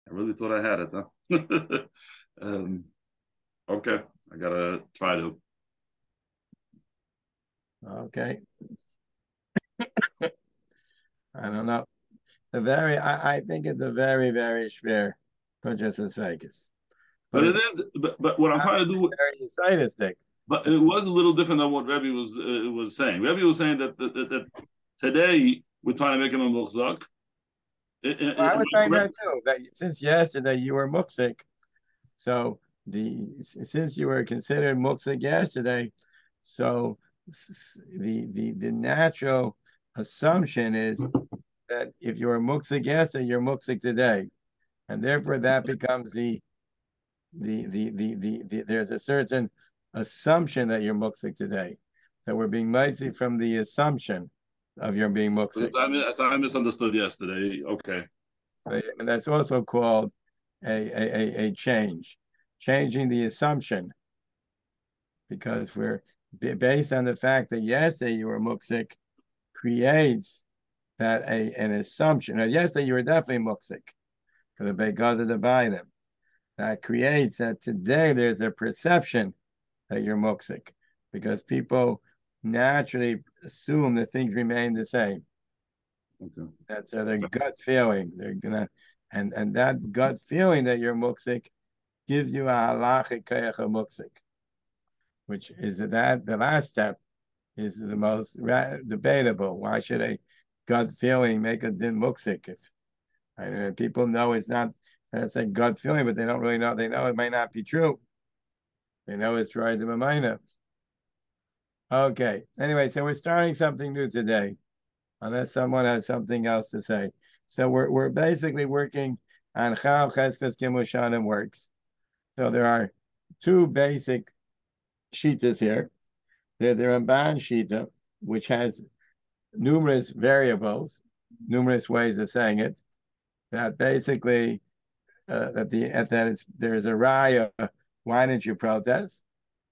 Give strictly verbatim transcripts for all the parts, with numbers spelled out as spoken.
I really thought I had it, huh? um, okay, I gotta try to. Okay. I don't know. The very, I, I think it's a very, very schwer Kuntres and Seikis. But But it it's is. But, but what I'm trying to obviously do. very exciting. But it was a little different than what Rebbe was uh, was saying. Rebbe was saying that that, that, that today we're trying to make him a muhzak. Well, I was saying that too, that since yesterday you were muksik, so the since you were considered muksik yesterday, so the the the natural assumption is that if you were muksik yesterday, you're muksik today, and therefore that becomes the the the the the, the there's a certain assumption that you're muksik today. So we're being mighty from the assumption of your being muksik. As I, as I misunderstood yesterday. Okay. And that's also called a, a, a, change, changing the assumption, because we're based on the fact that yesterday you were muksik creates that a an assumption. Now, yesterday you were definitely muksik because of the Baidim. That creates that today there's a perception that you're muksik because people naturally assume that things remain the same. Okay. That's uh, their gut feeling. They're gonna, and and that gut feeling that you're muksik gives you a halachic koyach of muksik, which is that the last step is the most ra- debatable. Why should a gut feeling make a din muksik? If I mean, people know it's not, that's a gut feeling, but they don't really know. They know it might not be true. They know it's right to Mamayna. Okay. Anyway, so we're starting something new today, unless someone has something else to say. So we're we're basically working on how Cheskas Kimushanim works. So there are two basic shitas here. There's the Ramban shita, which has numerous variables, numerous ways of saying it. That basically uh, that the at that it's there's a raya. Why didn't you protest?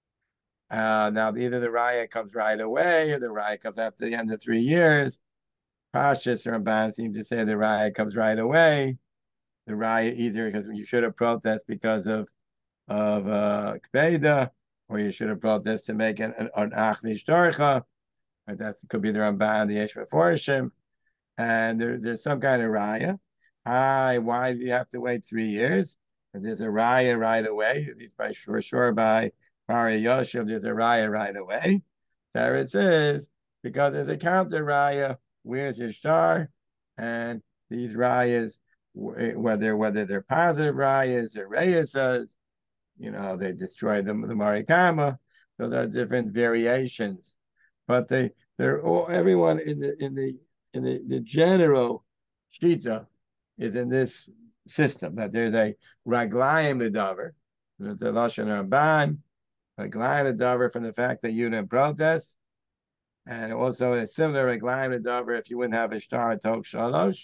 Uh, now either the raya comes right away or the raya comes after the end of three years. Pashas Ramban seems to say the raya comes right away. The raya either because you should have protest because of of uh, Kbeda, or you should have protested to make an an achnish torcha. Right, that could be the Ramban, the Yesh Meforshim, and there, there's some kind of raya. Hi, why do you have to wait three years? If there's a raya right away, at least by sure, sure by Maria Yoshev, there's a raya right away. There it says, because there's a counter raya, where's your star? And these rayas, whether whether they're positive rayas or reyesas, you know, they destroyed the, the Marikama. Those are different variations. But they they're all everyone in the in the in the, the general shita is in this system that there's a raglayim ledavar, there's a lashon ramban, raglayim ledavar from the fact that you didn't protest, and also a similar raglayim ledavar if you wouldn't have a star tok shalosh.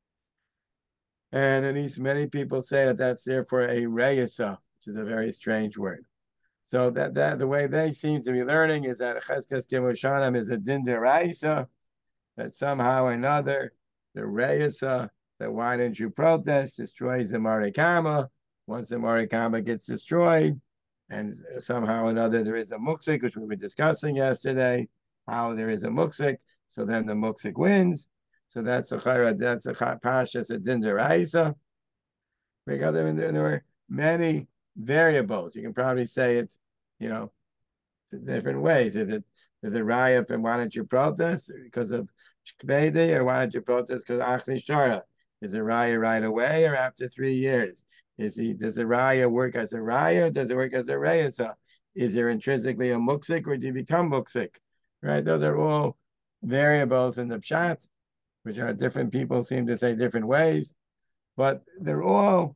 And at least many people say that that's therefore a reyesa, which is a very strange word. So that that the way they seem to be learning is that Cheskas Kimushanim is a din deraisa, that somehow or another the Reisa, that why didn't you protest, destroys the Marikama. Once the Marikama gets destroyed, and somehow or another there is a muksik, which we were discussing yesterday, how there is a muksik, so then the muksik wins. So that's a chayra, that's a pashas a din deraisa. Because I mean, there, there were many variables. You can probably say it, you know, different ways. Is it is it raya and why don't you protest because of Shkvedi, or why don't you protest because of Achli Shara? Is it raya right away or after three years? Is he does the raya work as a raya or does it work as a raya? Is there intrinsically a muksik or do you become muksik? Right? Those are all variables in the pshat, which are different people seem to say different ways, but they're all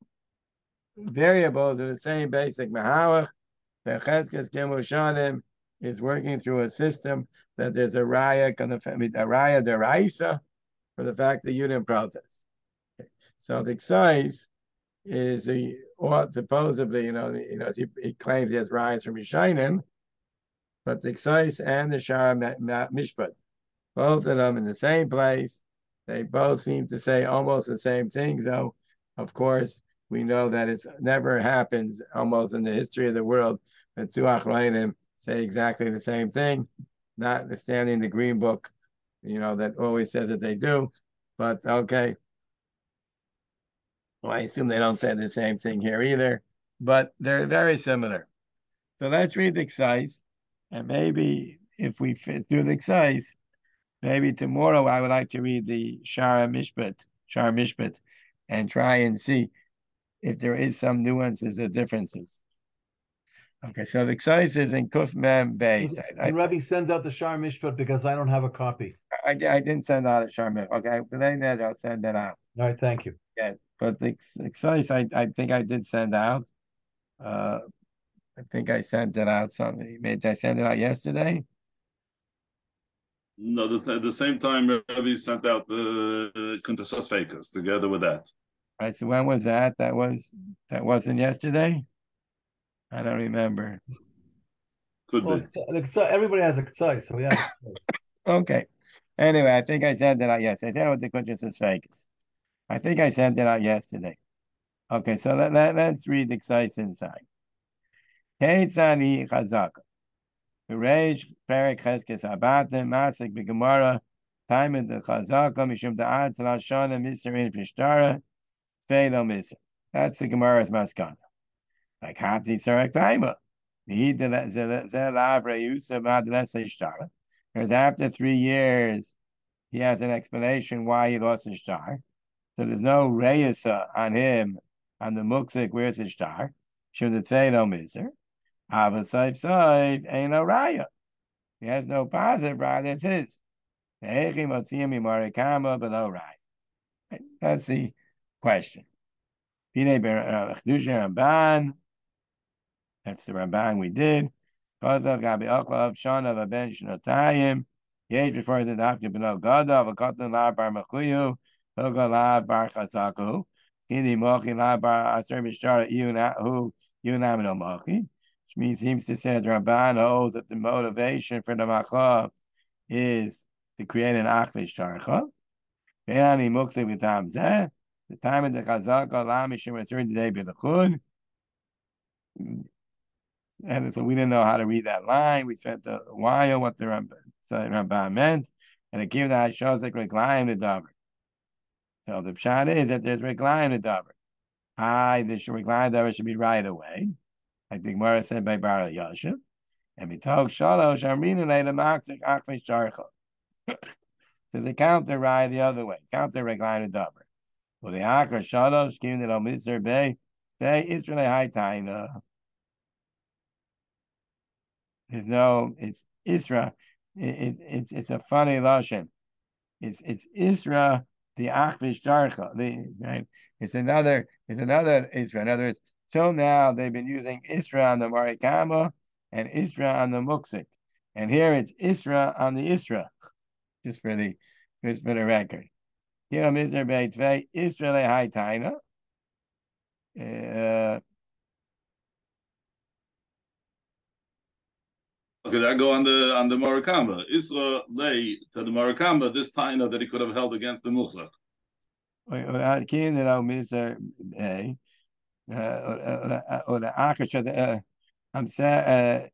variables in the same basic mahawach that Cheskes Kemushanim is working through a system that there's a raya, a raya deraisa for the fact that you didn't protest. Okay. So the size is the or supposedly, you know, you know, he, he claims he has rayas from Yishainim, but the size and the Shara Mishpat, both of them in the same place. They both seem to say almost the same thing, though Of course, we know that it's never happens almost in the history of the world that two Achronim say exactly the same thing, notwithstanding the Green Book, you know, that always says that they do. But okay, well, I assume they don't say the same thing here either, but they're very similar. So let's read the Ksais, and maybe if we fit through the Ksais, maybe tomorrow I would like to read the Shara Mishpat, Shara Mishpat, and try and see if there is some nuances or differences. Okay, so the Ksais is in Kuf Mem Beit. Can Rabbi send out the Shara Mishpat because I don't have a copy? I, I didn't send out a Shara Mishpat. Okay, but then I'll send that out. All right, thank you. Yeah, but the Ksais I, I think I did send out. Uh, I think I sent it out. Something did I send it out yesterday? No, the, at the same time, Rabbi sent out the Kuntasas Fakers together with that. All right, so when was that? That was that wasn't yesterday. I don't remember. Could well, be. So everybody has a ksai, so yeah. Okay. Anyway, I think I sent it out. Yes, I sent it with the Kuntasas Fakers. I think I sent it out yesterday. Okay, so let, let, let's read the Ksais inside. Keitzani Chazaka. Reish Perek Cheskes Abatim Masik B'Gemara Time in the Chazaka Mishum Da'at Lashana Mister in Pishtara Tvei Mister. That's the Gemara's Maskana. Like Hati Sarek Taima. Because after three years, he has an explanation why he lost his star. So there's no reyusa on him on the muksik. Where's his star? Should the tzeido miser? Ava saif saif ain't no raya. He has no positive raya. That's his. Below raya. That's the question. That's the Ramban we did. Kozav Gabi Oklav Shana of a Ben Shnotayim. Yej before the Dafka below Godav, a Kotan La Bar Machuyu, Hoga La Bar Chasaku, Kindi Moki La Bar Aser Mishara Hu Yunamino Moki, which means seems to say that Ramban holds that the motivation for the Machav is to create an Achvish Sharcha. Ve'ani Mukse V'tam Zeh, the time of the Chazaka La Mishim Asur Today B'Lechud. And so we didn't know how to read that line. We spent a while what the Ramban meant, and it gave that shows like Reklayim the Davar. So the pshat is that there's Reklayim the Davar. Hi, the Reklayim Davar should be right away. I think Mara said by Bar Yashiv. And we talk Shalosh Amrina later Maksik Achvish Jarcha. So they count the right the other way. Count the Reklayim the Davar. Well, the Akar Shalosh given it on Mister Bay. They Israel High Taina. There's no, it's Isra. It, it, it's it's a funny lashon. It's it's Isra the Achvish Darcha. The right. It's another. It's another Isra. In other words, till now they've been using Isra on the Marikama and Isra on the Muksik, and here it's Isra on the Isra. Just for the just for the record. Here on Mister Beitvei Isra Lehai Taina. Uh, Okay, that go on the on the Marakamba. Isra lay to the Marakamba this taina that he could have held against the Murzak. Or the Akash, I'm saying,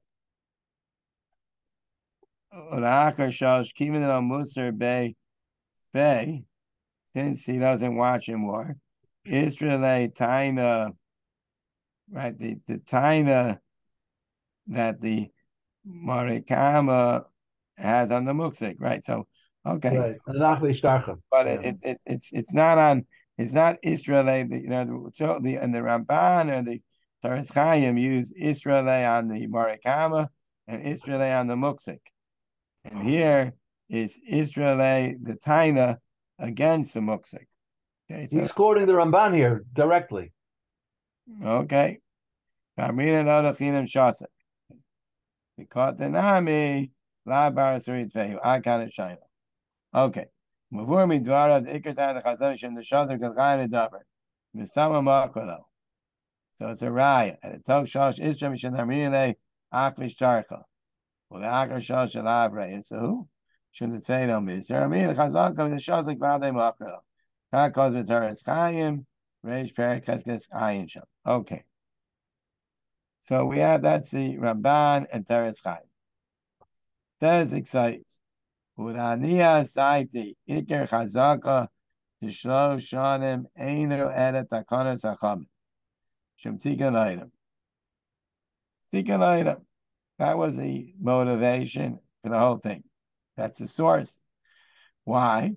or the Akash, keeping it on Musar Bay, Bay, since he doesn't watch him more. Israel taina, right? The the taina that the Marikama has on the Muksik, right? So, okay. Right. But it, it, it, it's it's not on, it's not Israel, the, you know, the, the, and the Ramban or the Taras Chaim use Israel on the Marikama and Israel on the Muksik. And here is Israel, the Taina, against the Muksik. Okay, so, he's quoting the Ramban here directly. Okay. Kamina Nodachinam Shasa. Because the Nami, La Barasuri Tveyu, I kind of shine. Okay. Before me, Dwara, the Ikertan, the Chazanish, and the Shadr, Galgain, the Dabar. Mistama Makolo. So it's a raya. And it tells Shosh, Isram, Shanamine, Akvish Tarka. Well, the Akar Shosh, Alabre. So who? Should the Tveyu, Mister. I mean, the Chazan comes, the Shosh, like Vade Makolo. That calls with her as Chaim. Reish Perik Cheskes Ayin Sham. Okay. So we have that's the Ramban and Teres Chaim. Teres excites. Urania Saiti Iker Chazaka Tishlo Shanim Einu Eda Takonas Acham. Shem Tikkun item. Tikkun item. That was the motivation for the whole thing. That's the source. Why?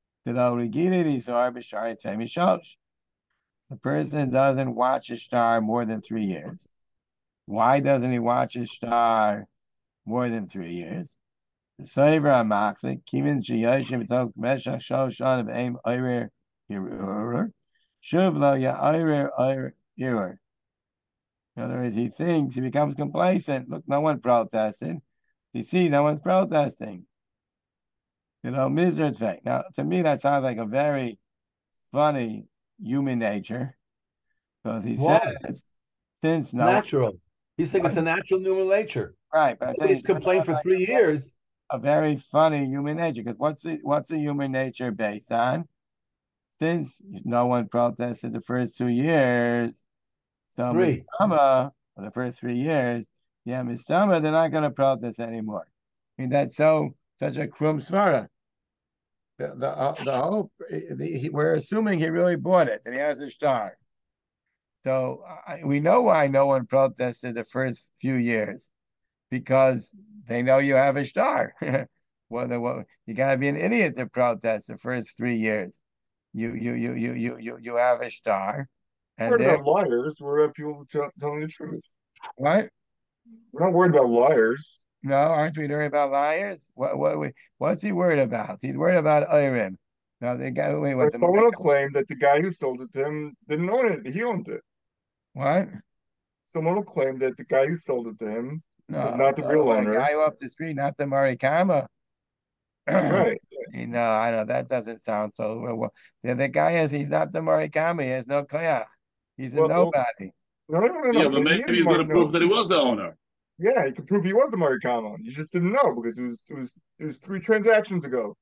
The person doesn't watch a star more than three years. Why doesn't he watch a star more than three years? The Saver Amaxik, Kimin Shiyashim Tok Meshach Shoshan of Aim Irer Irur, Shuvla Ya Irer Irur. In other words, he thinks, he becomes complacent. Look, no one protested. You see, no one's protesting. You know, Mizrah's fake. Now, to me, that sounds like a very funny human nature. Because he Why? says, since It's no natural. He's saying it's a natural human nature. right, but I say He's complained for like three years. A very funny human nature. Because what's the what's the human nature based on? Since no one protested the first two years, so Three. Mistama, for the first three years, yeah, Mistama, they're not going to protest anymore. I mean, that's so such a krum svara. The the uh, the hope the, he, we're assuming he really bought it, that he has a star. So I, we know why no one protested the first few years, because they know you have a star. well, the, well, you got to be an idiot to protest the first three years. You you you you you you you have a star, and We're worried about liars. We're about people t- telling the truth. What? We're not worried about liars. No, aren't we worried about liars? What what what's he worried about? He's worried about Irim. No, the guy. Wait, what? But someone will claim that the guy who sold it to him didn't own it. He owned it. What? Someone will claim that the guy who sold it to him no, was not the so real the owner. guy up the street, not the Marikama. Right. No, I know that doesn't sound so. Well, the, the guy is he's not the Marikama. He has no koyach. He's a Well, well, nobody. no, no, no, no. Yeah, but Maybe he maybe is he's going Mar- to prove no. that he was the owner. Yeah, he could prove he was the Marikama. You just didn't know because it was it was it was three transactions ago.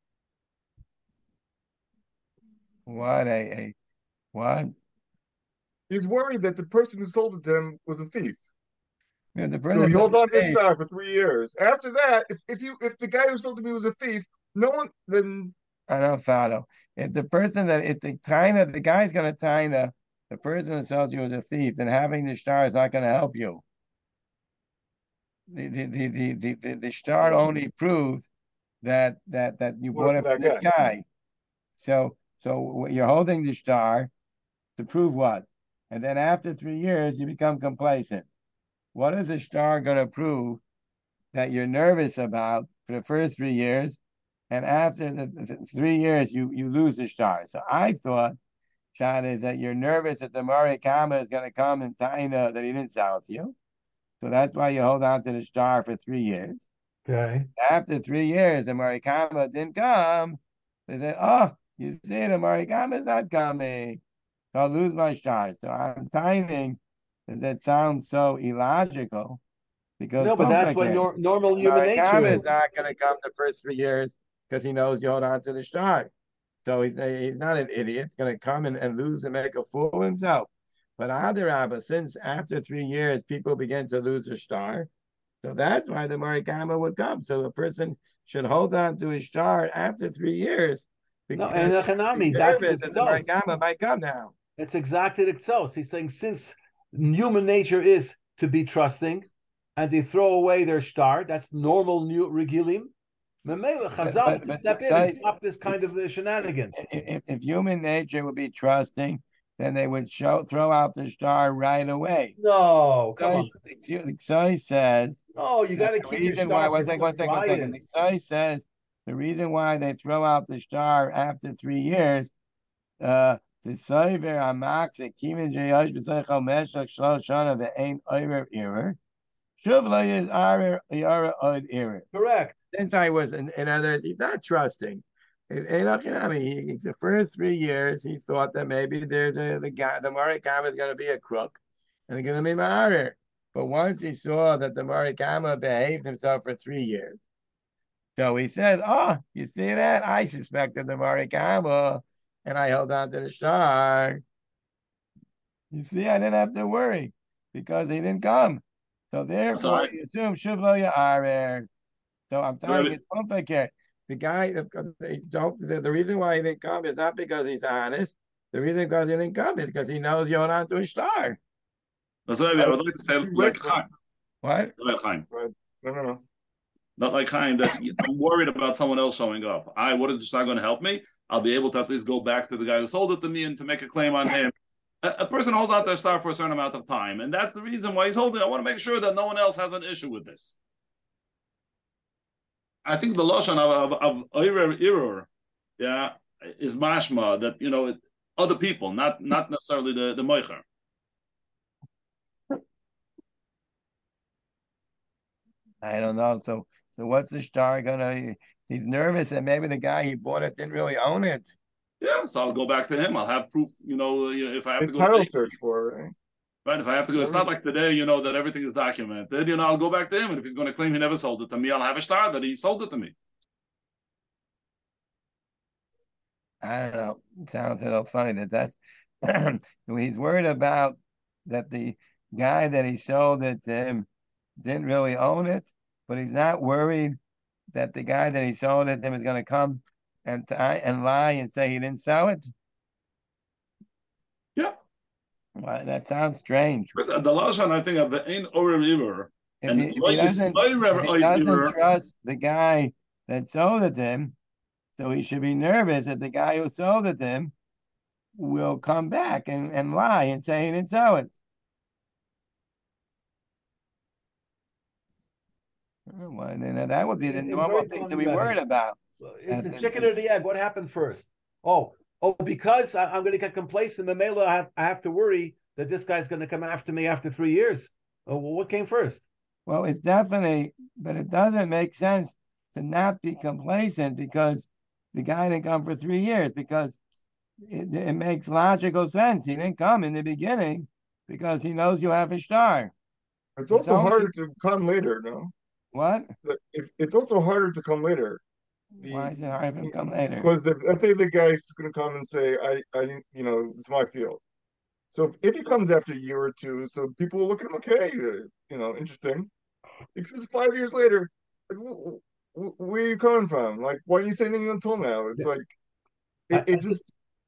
What a, a what? He's worried that the person who sold it to him was a thief. You know, the So he person holds on to the hey, star for three years. After that, if, if you if the guy who sold it to me was a thief, no one then I don't follow. If the person that if the taina, the guy's gonna taina, the person that sold you is a thief, then having the star is not gonna help you. The the the the the, the, the star only proves that that that you bought it from this guy. guy. So so you're holding the star to prove what? And then after three years, you become complacent. What is the star gonna prove that you're nervous about for the first three years? And after the, the three years, you, you lose the star. So I thought, Shad, is that you're nervous that the Marikama is going to come and Taina that he didn't sell it to you. So that's why you hold on to the star for three years. Okay. After three years, the Marikama didn't come. They said, oh, you see, the Marikama is not coming. So I'll lose my star. So I'm timing that, that sounds so illogical. Because no, but that's what nor- normal human nature is. is not going to come the first three years because he knows you hold on to the star. So he's, he's not an idiot. He's going to come and, and lose and make a fool of himself. But Adarabba, since after three years, people begin to lose their star. So that's why the Marikama would come. So a person should hold on to his star after three years. No, and Hanami, that's the the Marikama might come now. It's exactly the Ktsos. He's saying since human nature is to be trusting, and they throw away their star, that's normal new regilim. Memela Chazal to step in and stop this kind of shenanigans. If, if human nature would be trusting, then they would show throw out the star right away. No, come on. The Ksai says. No, you got to keep your star. Why, one second, one second, one second. The Ksai says the reason why they throw out the star after three years, uh, to save their amax, a kimin jayash b'seichel meshach shlosh shana ve'ein oiver erer. Shuvla is our yara od erer. Correct. Since I was in, in other, he's not trusting. I mean, he, the first three years, he thought that maybe there's a the guy, the Marikama is going to be a crook, and they're going to be Ma'arir. But once he saw that the Marikama behaved himself for three years, so he said, "Oh, you see that? I suspected the Marikama, and I held on to the star." You see, I didn't have to worry because he didn't come. So therefore, you assume Shuvlo Ya'arer. So I'm telling you, don't forget. The guy, they don't. The, the reason why he didn't come is not because he's honest. The reason because he didn't come is because he knows you're not to a star. That's what I, mean. I would like to say like Chaim. What? Like Chaim. Right. No, no, no. Not like Chaim that I'm worried about someone else showing up. I, what is the star going to help me? I'll be able to at least go back to the guy who sold it to me and to make a claim on him. A, a person holds out their star for a certain amount of time, and that's the reason why he's holding. I want to make sure that no one else has an issue with this. I think the lashon of of Irur, yeah, is mashma that you know other people, not not necessarily the the moicher. I don't know. So so what's the star gonna? He's nervous, and maybe the guy he bought it didn't really own it. Yeah, so I'll go back to him. I'll have proof. You know, if I have it's to go title search for it. Right? Right, if I have to go, it's not like today, you know, that everything is documented. You know, I'll go back to him, and if he's going to claim he never sold it to me, I'll have a star that he sold it to me. I don't know. It sounds a little funny that that's he's worried about that the guy that he sold it to him didn't really own it, but he's not worried that the guy that he sold it to him is going to come and t- and lie and say he didn't sell it. Yeah. Well, that sounds strange. The lashon, I think, of the ein orem iver. If he, if he doesn't, if he doesn't trust the guy that sold it to him, so he should be nervous that the guy who sold it to him will come back and, and lie and say he didn't sell it. Well, then that would be the normal thing to be worried about. It's the chicken or the egg. What happened first? Oh, oh, because I, I'm going to get complacent, Mamela, I have, I have to worry that this guy's going to come after me after three years. Oh, well, what came first? Well, it's definitely, but it doesn't make sense to not be complacent because the guy didn't come for three years because it, it makes logical sense. He didn't come in the beginning because he knows you have a star. It's also it's harder to come later, no? What? If it's also harder to come later. The, Why is it harder to come later? Because the, let's say the guy's going to come and say, "I, I, you know, it's my field." So if, if he comes after a year or two, so people will look at him, okay, uh, you know, interesting. If it's five years later, like, wh- wh- where are you coming from? Like, why didn't you say anything until now? It's like it, it just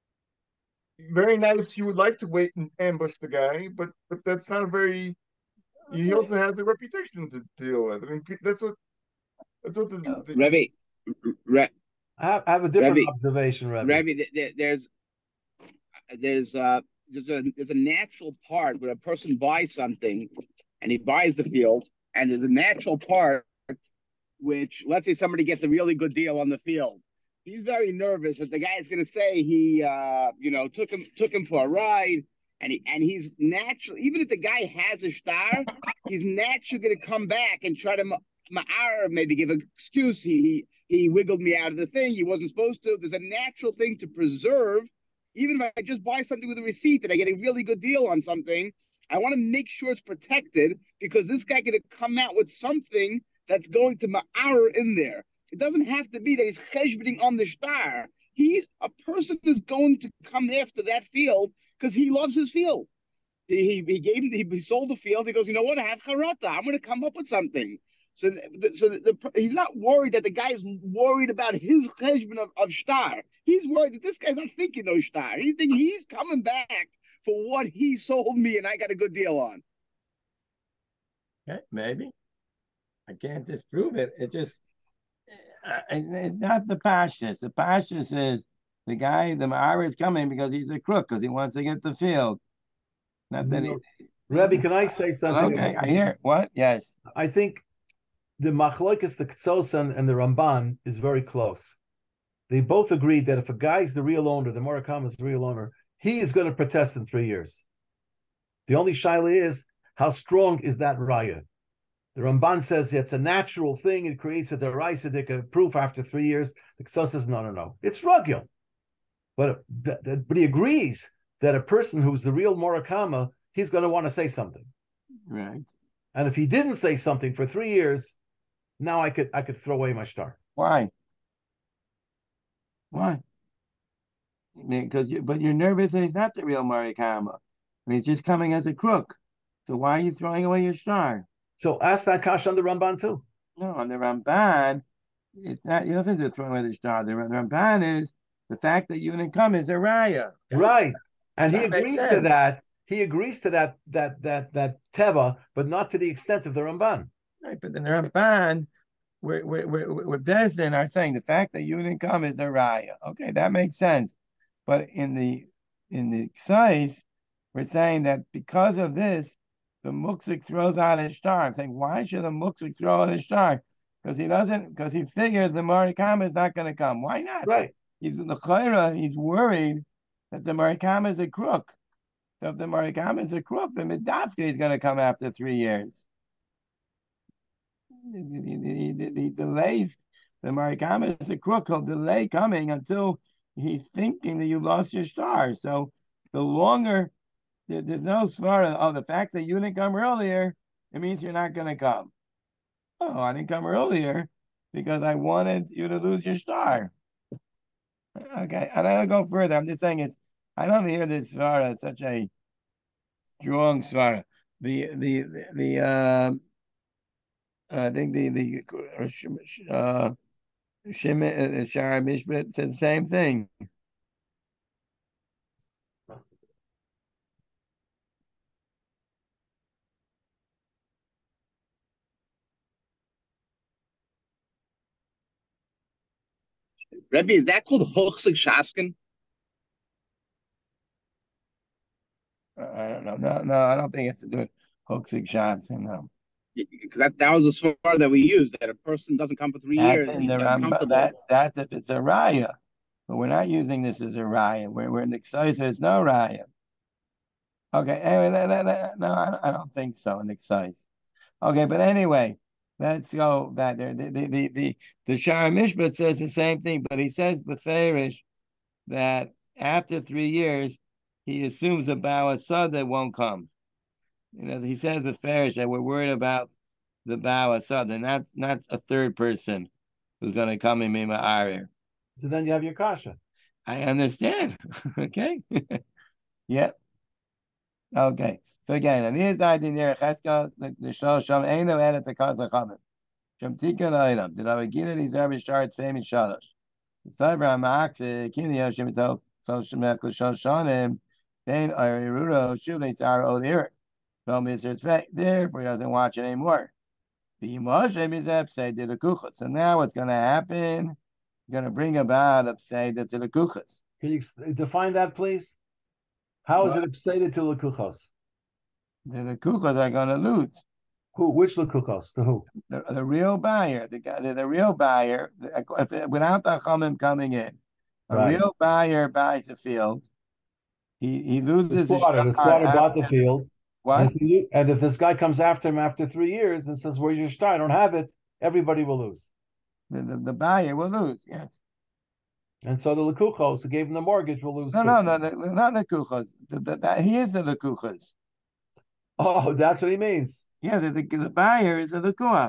very nice. You would like to wait and ambush the guy, but but that's not a very. He also has a reputation to deal with. I mean, that's what that's what the, the Rebbe, Re, I, have, I have a different Rebbe, observation, Rebbe. Rebbe, there, there's there's uh there's a there's a natural part where a person buys something and he buys the field, and there's a natural part which, let's say somebody gets a really good deal on the field. He's very nervous that the guy is going to say he uh you know took him took him for a ride. And, he, and he's naturally, even if the guy has a star, he's naturally going to come back and try to ma'ar, maybe give an excuse. He, he he wiggled me out of the thing. He wasn't supposed to. There's a natural thing to preserve. Even if I just buy something with a receipt and I get a really good deal on something, I want to make sure it's protected because this guy going to come out with something that's going to ma'ar in there. It doesn't have to be that he's cheshbening on the star. He's a person is going to come after that field because he loves his field. He, he gave he, he sold the field. He goes, you know what? I have charata. I'm going to come up with something. So, the, so the, the, he's not worried that the guy's worried about his cheshbon of, of star. He's worried that this guy's not thinking no star. He think he's coming back for what he sold me, and I got a good deal on. Okay, maybe. I can't disprove it. It just uh, it's not the pashtus. The pashtus is the guy, the Ma'ara is coming because he's a crook, because he wants to get the field. Not that he, Rebbe, can I say something? Okay, I hear. What? Yes. I think the Machlokes, the Ktsosan, and the Ramban is very close. They both agreed that if a guy's the real owner, the Murakam is the real owner, he is going to protest in three years. The only shaila is, how strong is that raya? The Ramban says it's a natural thing. It creates a deraisa proof after three years. The Ktsos says, no, no, no. It's ragil. But, but he agrees that a person who's the real Murakama, he's going to want to say something. Right. And if he didn't say something for three years, now I could I could throw away my star. Why? Why? Because you, but you're nervous and he's not the real Murakama. and he's just coming as a crook. So why are you throwing away your star? So ask that kash on the Ramban too. No, on the Ramban, it's not. You don't think they're throwing away the star. The, the Ramban is the fact that you didn't come is a raya. Right, and he That makes agrees to sense. that. He agrees to that that that that teva, but not to the extent of the Ramban. Right, but then the Ramban, we're we're we're, we're Bezdin are saying the fact that you didn't come is a raya. Okay, that makes sense. But in the in the size, we're saying that because of this, the muksik throws out his star. I'm saying, why should the muksik throw out his star? Because he doesn't, because he figures the Marikama is not going to come. Why not? Right. He's the Chayra, he's worried that the Marikama is a crook. So if the Marikama is a crook, the Midafka is going to come after three years. He, he, he, he delays. The Marikama is a crook. He'll delay coming until he's thinking that you lost your star. So the longer, there, there's no svara. Oh, the fact that you didn't come earlier, it means you're not going to come. Oh, I didn't come earlier because I wanted you to lose your star. Okay, and I'll go further. I'm just saying it's, I don't hear this svara, such a strong svara. The, the, the, the um, I think the, the, uh, Shimon, Shara Mishpat says the same thing. Rebbe, is that called Hochsig Shaskin? I don't know. No, no, I don't think it's to do with Hochsig shots. No. Because that, that was the svar that we used, that a person doesn't come for three That's years, in he's the just Rambam. comfortable. That's, that's if it's a raya. But we're not using this as a raya. We're, we're in the Ksais, there's no raya. Okay, anyway, no, no, no, no I, I don't think so in the Ksais. Okay, but anyway, let's go back there. The the the the, the Shara Mishpat says the same thing, but he says Beferish that after three years, he assumes a Baal Asad that won't come. You know, he says Beferish that we're worried about the Baal Asad, and that's not a third person who's going to come in Mima Arir. So then you have your kasha. I understand. Okay. Yep. Okay. So again, and here's the idea there. Cheska, the shal sham eino edit the kaz lachamim. Shem tikkun item. Did I begin these every shard famous shalosh? The cyber amax kini yoshim to so shemek l'shal shanim. Then Iriruro shuvnei sar od irik. No mister it's therefore he doesn't watch it anymore. The Moshe is upside to the kuchas. So now what's going to happen? Going to bring about upside to the kuchas. Can you define that, please? How is it upside to lekuchos? The lekuchos are going to lose. Who? Which lekuchos? The who? The, the real buyer. The guy. The, the real buyer. If, without the chamim coming in, a right. real buyer buys a field. He he loses the squatter. The squatter bought the field. What? And if, you, and if this guy comes after him after three years and says, "Where's your star? I don't have it." Everybody will lose. The, the, the buyer will lose. Yes. And so the lekuchos who gave him the mortgage will lose. No, too. no, no, no, not lekuchos. The, the, the, he is the lekuchos. Oh, that's what he means. Yeah, the, the, the buyer is the lekuach.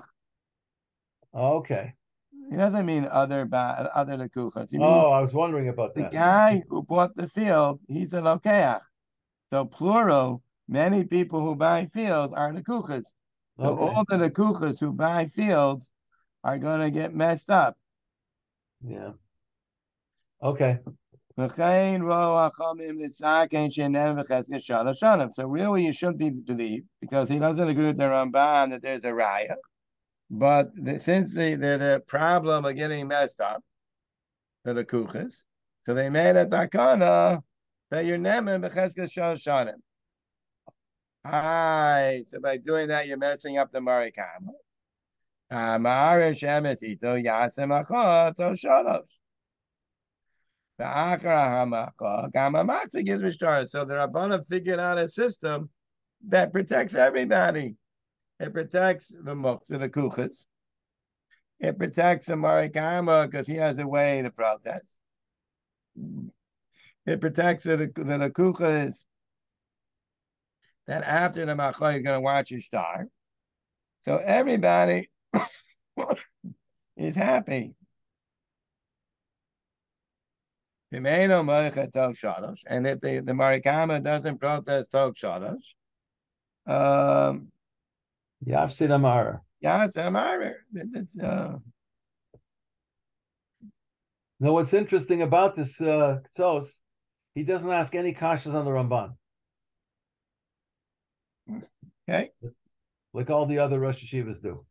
Okay. He doesn't mean other ba- other lekuchos. Oh, I was wondering about the that. The guy who bought the field, he's a lokeach. So plural, many people who buy fields are lekuchos. So okay. all the lekuchos who buy fields are going to get messed up. Yeah. Okay. So really, you should be believed because he doesn't agree with the Ramban that there's a raya. But the, since the, the the problem of getting messed up, the lekuchas, so they made a takana that you're nemen b'cheskas shal shanim. Hi, so by doing that, you're messing up the marikama. Ma'arish emesito yasem achot o shalosh. The Akra Hamaka, Gamma Maxa gives Rishtar. So the Rabbana figured out a system that protects everybody. It protects the Mukts and the Kuchas. It protects the Marikama because he has a way to protest. It protects the, the, the Kuchas that after the Macha is going to watch his star. So everybody is happy. And if the, the Marikama doesn't protest Tok Shalosh, um, Yafsid Amara. Yes, Amara. It's, uh... Now, what's interesting about this uh, Ktsos, he doesn't ask any kashas on the Ramban. Okay. Like all the other Rosh Yeshivas do.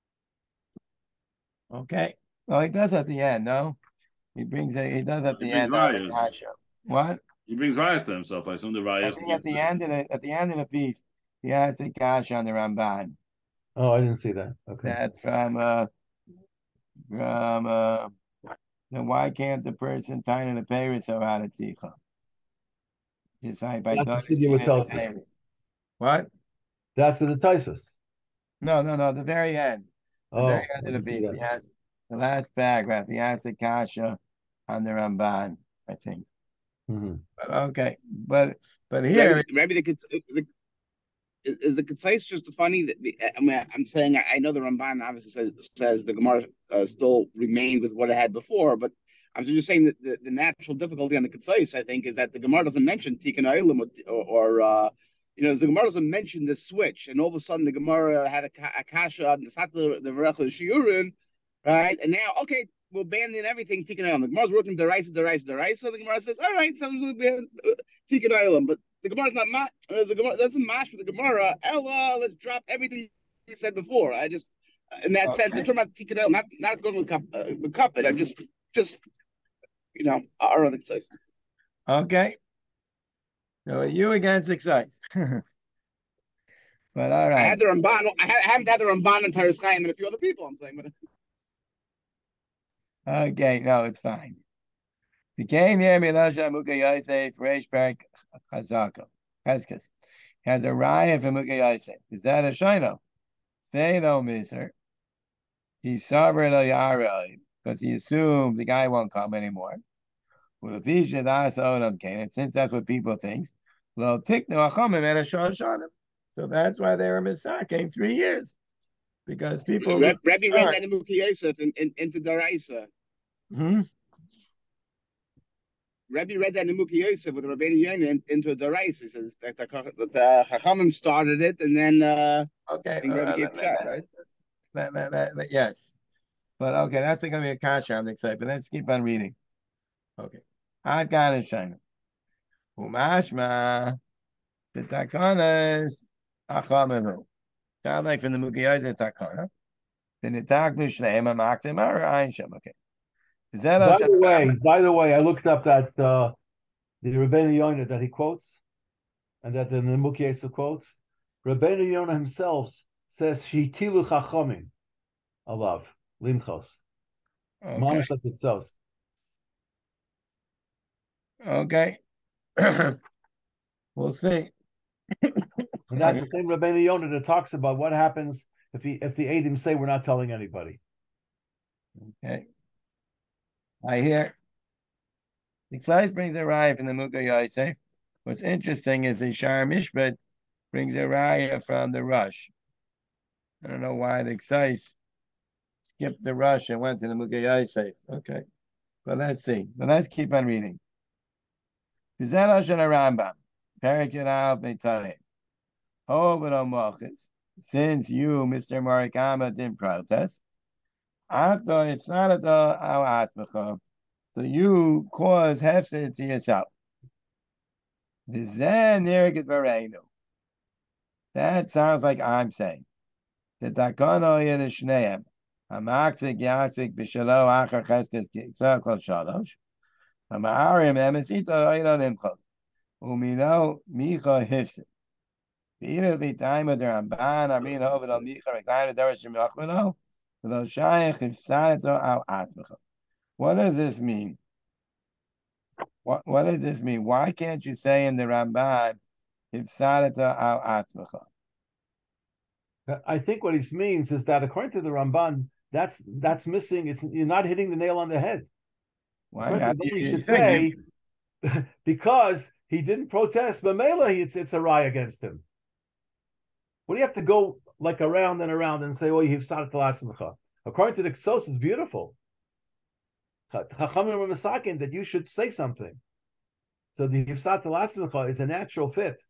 Okay. Well, he does at the end, no? He brings a, he does at the he end. What? He brings rayas to himself. I assume the rayas. At the end of the at the end of the piece, he has a kasha on the Ramban. Oh, I didn't see that. Okay. That's from uh from uh then why can't the person tie in the payment so out of ticha? Just like by That's the with Tosfos. What? That's for the Tosfos. No, no, no. The very end. The oh, very end of the piece. He has the last paragraph. He has a kasha on the Ramban, I think. Mm-hmm. But okay, but but here, maybe the, the, the is the concise just funny that I mean I'm saying I know the Ramban obviously says says the Gemara uh, still remained with what it had before, but I'm just saying that the, the natural difficulty on the concise I think is that the Gemara doesn't mention Tikkun Olam or, or uh, you know the Gemara doesn't mention the switch, and all of a sudden the Gemara had a, a kasha on the Satla the Verechel Shiurin, right? And now okay. We'll ban in everything Tikkun Olam. The Gemara's working the rice, the rice, the rice. So the Gemara says, "All right, so we'll ban Tikkun Olam." But the Gemara's not ma- the Gemara doesn't mash with the Gemara. Ella, let's drop everything we said before. I just, in that okay. sense, we're talking about Tikkun Olam, not not going with cup, uh, with cup it. I'm just, just, you know, our other size. Okay. So you against excise. But all right. I had the Ramban. I, had, I haven't had the Ramban and Teres Chaim and a few other people. I'm saying, but. Okay, no, it's fine. The came here, Milasha Muka Yosef, Reish Barak Chazaka, Cheskas. Has a raya from Muka Yosef. Is that a shino? Say no, mister. He's sovereign of Yara because he assumes the guy won't come anymore. Well, if he should ask Odom came, and since that's what people think, well, Tiknu Achamim at a Shoshanim. So that's why they were misaking three years. Because people Rebbe read that in Muki Yosef in, in, into Daraisa. Hmm? Rebbe read that in Muki Yosef with Rabbeinu Yonah into Daraisa. He says that the, the Chachamim started it, and then uh, okay, I think Rebbe uh, gave shot, right? That, that, that, that, yes, but okay, that's going to be a kasha. I'm excited, but let's keep on reading. Okay, I got it, Shina. Umashma the takanas achamim. Sound like from the Mugiyah the takana. Then the taknu shneim amaktim ara ein shem. Okay. Is that by the way? By the way, I looked up that uh, the Rabbeinu Yonah that he quotes, and that the Mugiyah quotes. Rabbeinu Yonah himself says shitilu chachamim alav limchos. Mamash like it says. Okay. We'll see. And that's the same Rabbeinu Yonah that talks about what happens if he if the Eidim say we're not telling anybody. Okay. I hear. Excites brings a raya from the Muka Yosef. What's interesting is the Shar Mishpat brings a raya from the Rush. I don't know why the Excites skipped the Rush and went to the Muka Yosef. Okay. But let's see. But let's keep on reading. Since you, Mister Marikama, didn't protest, it's not at our so you cause hefsed to yourself. That sounds like I'm saying. The takono yedishneim. Hamaksik yaksik b'shalo achar cheskes k'tzakol shalosh. Hamarim emesito oidon imchol. Umino micha hifsid. Either the time of the Ramban, Amin Hovid al Micha, Rekline Darashim Yachmano, Lo Shayach Hifsaneto Al Atmicha. What does this mean? What what does this mean? Why can't you say in the Ramban Hifsaneto Al Atmicha? I think what he means is that according to the Ramban, that's that's missing. It's you're not hitting the nail on the head. Why not? You, you should say because he didn't protest, but Mela, it's it's a raya against him. What do you have to go like around and around and say, "Oh, you've started the last simcha"? According to the Ksos, is beautiful. Chachamim were masakin that you should say something. So the Yifsat Latzmicha is a natural fit.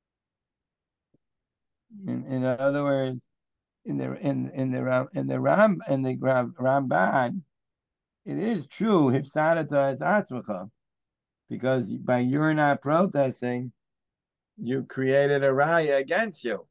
In, in other words, in the in in the Ram in the Ram in the Ram, Ramban, it is true Hifsadata is Atzmicha, because by you're not protesting, you created a raya against you.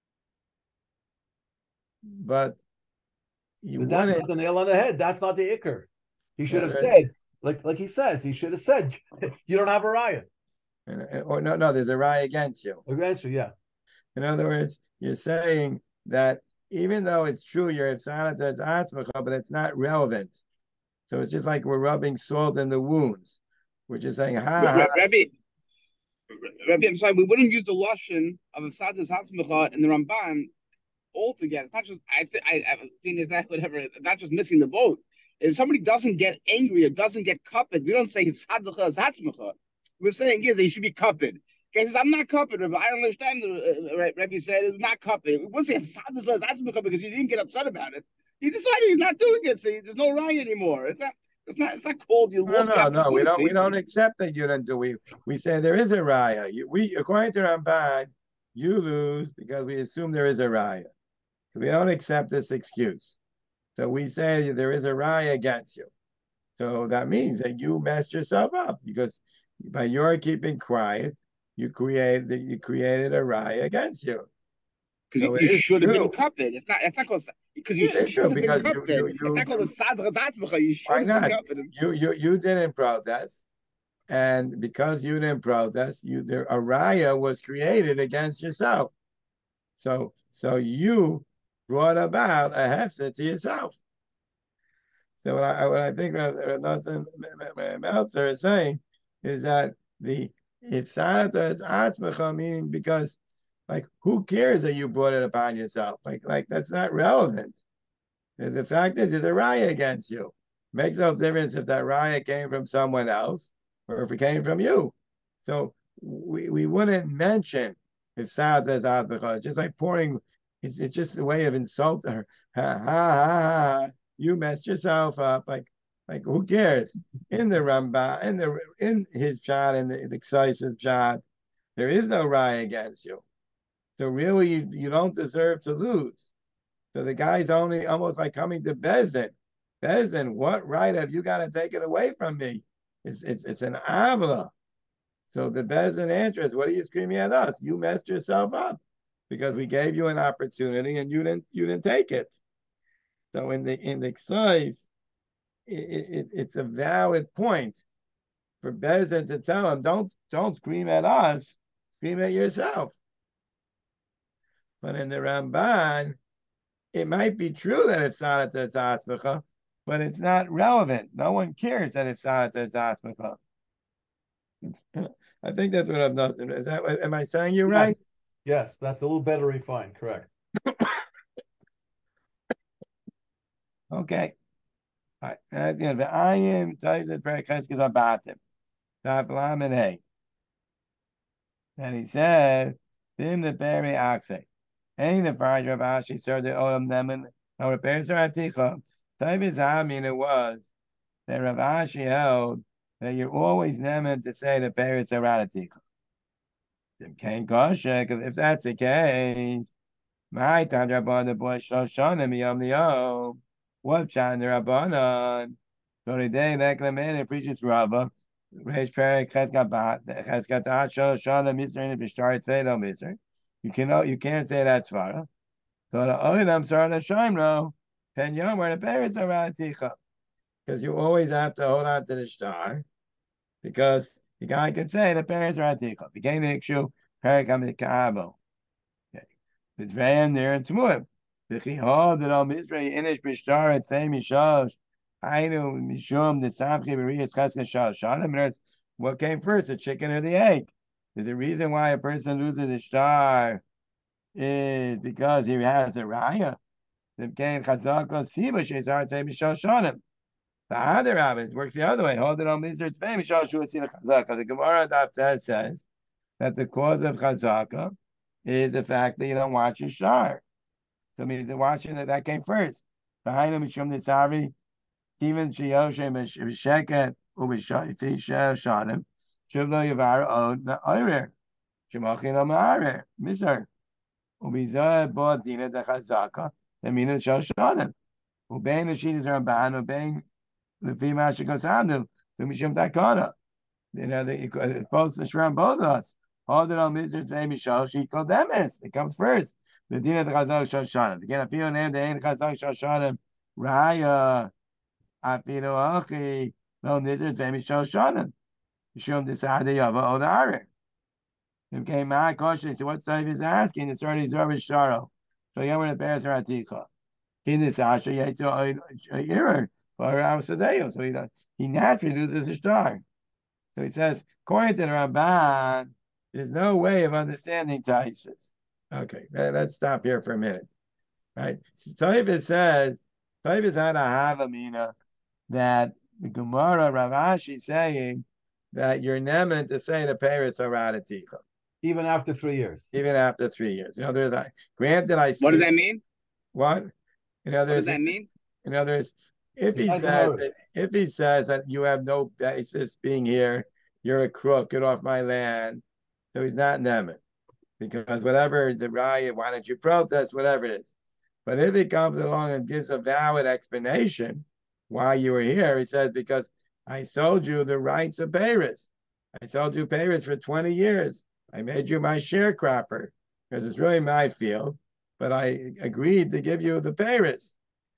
But you but that's not the nail on the head. That's not the ikr. He should have said, like like he says, he should have said, you don't have a raya. Or no, no, there's a raya against you. Against you, yeah. In other words, you're saying that even though it's true you're Hifsadata as Atzmicha, but it's not relevant. So it's just like we're rubbing salt in the wounds. We're just saying, ha, ha. Rabbi, Rabbi, I'm sorry, we wouldn't use the lashon of Hifsadata Hatzmicha in the Ramban altogether. It's not just, I, th- I, I think it's not whatever, not just missing the boat. If somebody doesn't get angry or doesn't get coupled, we don't say Hifsadata Hatzmicha. We're saying, yeah, they should be coupled. He says, I'm not coupled, Rabbi. I don't understand. The uh, Rabbi said it's not coupled. It wasn't Hifsadata Hatzmicha because he didn't get upset about it. He decided he's not doing it, so there's no raya anymore. It's not. It's not. It's not called you. No, no, no. We don't. We don't accept that you don't do. We we say there is a raya. You, we according to Ramban, you lose because we assume there is a raya. We don't accept this excuse. So we say there is a raya against you. So that means that you messed yourself up because by your keeping quiet, you created you created a raya against you. Because so you, you should have been coupled. It's not. It's not called. Because you should have been coupled. It's not called a sadra zatzmicha. You should have been coupled. You you you didn't protest, and because you didn't protest, you there a raya was created against yourself. So so you brought about a hefset to yourself. So what I what I think Rav Meltzer is saying is that the Hifsadata is atzmicha, meaning because. Like, who cares that you brought it upon yourself? Like, like that's not relevant. The fact is, there's a raya against you. Makes no difference if that raya came from someone else or if it came from you. So we, we wouldn't mention if Saad says Adbechah. It's just like pouring, it's, it's just a way of insulting her. Ha, ha, ha, ha. You messed yourself up. Like, like who cares? In the Rambam, in the in his shot, in the, the excisive shot, there is no raya against you. So really, you, you don't deserve to lose. So the guy's only almost like coming to Bezdin. Bezdin, what right have you got to take it away from me? It's it's it's an avla. So the Bezdin answers, what are you screaming at us? You messed yourself up because we gave you an opportunity and you didn't you didn't take it. So in the in the size, it, it, it's a valid point for Bezdin to tell him, don't don't scream at us, scream at yourself. But in the Ramban, it might be true that it's not a Atzmicha, but it's not relevant. No one cares that it's not a Atzmicha. I think that's what I'm noticing. Is that am I saying you right? Yes. Yes, that's a little better refined, correct. Okay. All right. That's good. The I am tells us very cheskes about him. And he said, Bim the Berry Oxy. Any the Faraj Rav Ashi served the Olam Neman. Now repairs are Aticha. Type is I mean it was that Rav Ashi held that you're always Neman to say the parents are Aticha. Can't kosher, because if that's the case, my time Rabban the boy Shoshana Miyam Leo. What Shan the Rabbanon? So today that Clement preaches Rabba. Reish Perik Cheskat Bat Cheskat At Shoshana Mitzrin Bishtar Tvedo Mitzrin. You cannot, you can't say that's Svara. So the Oinam Sarah Shaimro, Pen Yom, where the parents are Raticha. Because you always have to hold on to the star. Because the guy can say the parents are Raticha. The game issue, Perikam the Kaabo. Okay. The Dvayan there in Tmuim. The Chihod, the Om Israel, Inish Bishtar, at Femi Shosh. Ainu, Mishum, the Samchi, Berias, Chaska Shosh. Shanim, what came first, the chicken or the egg? The reason why a person loses a star is because he has a raya. The other rabbis works the other way. Hold it on Mister It's famous. The Gemara Daf says that the cause of chazaka is the fact that you don't watch your star. So it means the watching that that came first. Behind him is from the Sari. even Shiyoshe Misheket Ubishanim, Shuvlo Yavar Od Oirer, Shemachin Amarer, Miser, Ubizah Bodina de Chazaka, the Mina Shoshanim, Ubain the Shidis Ramban, Ubain the female Shikosanu, the Mishim Takana. You know, it's both the Shram, both of us. Hold it on Mister Jamie Shosh, she called them. It comes first. The Dina de Chazak Shoshanim. Again, a few name the Ain Chazak Shoshanim, Raya, Afido Achi, no Mister Jamie Shoshanim. Shum decided Yava Odare. Him came my question. So what Saif is asking? It's already Zorbish Sharo. So yeah, when the bears are Atika. In this Asha, Yaitzo Iran for our Sadeo. So he he naturally loses a star. So he says, according to the Ramban, there's no way of understanding Taisus. Okay, let's stop here for a minute. Right? So Taivas says, Taivas had a Havamina that the Gemara Rav Ashi saying that you're nemen to say the Paris or Radaticha. Even after three years. Even after three years. You know, there's a granted I see, What does that mean? What? You know, there's what does that mean? You know, there's if he says that, if he says that you have no basis being here, you're a crook, get off my land. So he's not nemen. Because whatever the riot, why don't you protest, whatever it is. But if he comes along and gives a valid explanation why you were here, he says, because I sold you the rights of Paris. I sold you Paris for twenty years. I made you my sharecropper because it's really my field, but I agreed to give you the Paris.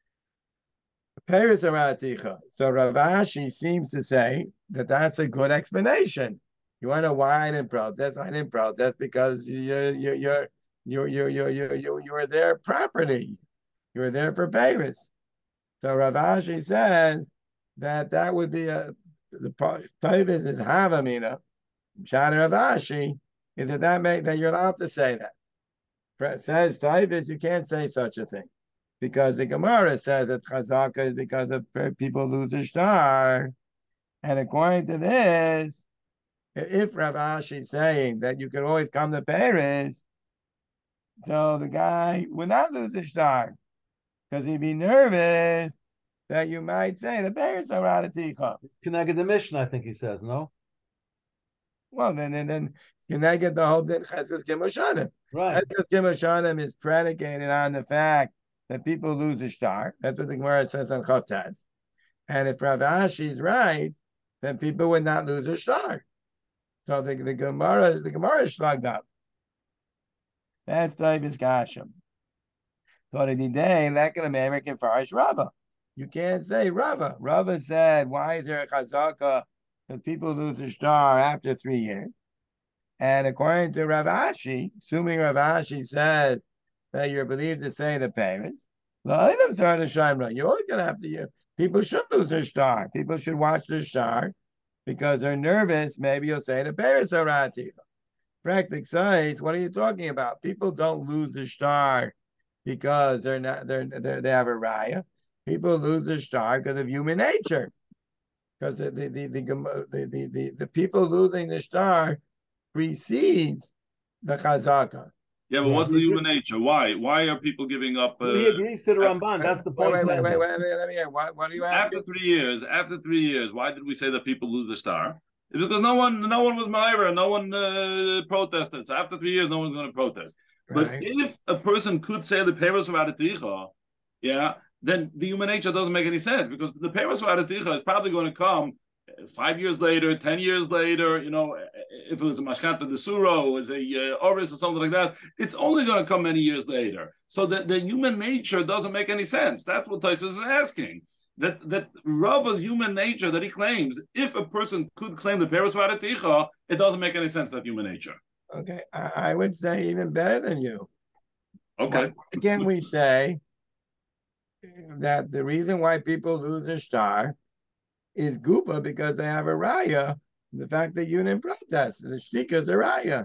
Paris Araticha. So Rav Ashi seems to say that that's a good explanation. You want to know why I didn't protest? I didn't protest because you're you're you're you're you're you're you're, you're, you're their property. You were there for Paris. So Rav Ashi says that that would be a the Tavis is Havamina. Shana Rav Ashi is that that make that you're allowed to say that. It says Tavis, you can't say such a thing because the Gemara says that Chazaka is because of people lose a star, and according to this, if Rav Ashi is saying that you can always come to Paris, so the guy would not lose a star because he'd be nervous that you might say the Paris are out of Ticha. Connected the mission, I think he says, no? Well, then, then, then connected the whole thing. Chesed Kimoshanim. Right. Chesed Kimoshanim is predicated on the fact that people lose a star. That's what the Gemara says on Chavtaz. And if Rav Ashi is right, then people would not lose a star. So the, the Gemara, the Gemara is slugged up. That's David's Gasham. So the day, like an American Farish Rava. You can't say Rava. Rava said, why is there a chazaka that people lose a star after three years? And according to Rav Ashi, assuming Rav Ashi says that you're believed to say the parents, you're always going to have to hear. People should lose their star. People should watch their star because they're nervous. Maybe you'll say the parents are rati. Practic says, what are you talking about? People don't lose the star because they're not they're, they're they have a raya. People lose their star because of human nature. Because the the the the, the, the, the, the people losing the star precedes the chazaka. Yeah, but what's the human nature? Why? Why are people giving up? Uh, he agrees to the Ramban. That's the point. Wait, wait, wait, wait, wait, wait, let me hear. What, what do you ask? After three years, after three years, why did we say that people lose their star? It's because no one, no one was ma'ira, no one uh, protested. So after three years, no one's going to protest. But right. If a person could say the Peros of Adaticha, yeah, then the human nature doesn't make any sense because the Peros of Adaticha is probably going to come five years later, ten years later. You know, if it was a Mashkanta de Suro, it was a uh, Oris or something like that, it's only going to come many years later. So the, the human nature doesn't make any sense. That's what Taisus is asking. That that Rava's human nature that he claims, if a person could claim the Peros of Adaticha, it doesn't make any sense, that human nature. Okay, I, I would say even better than you. Okay. Why can't we say that the reason why people lose their star is Gufa because they have a raya, the fact that you didn't protest, the shtika is a raya.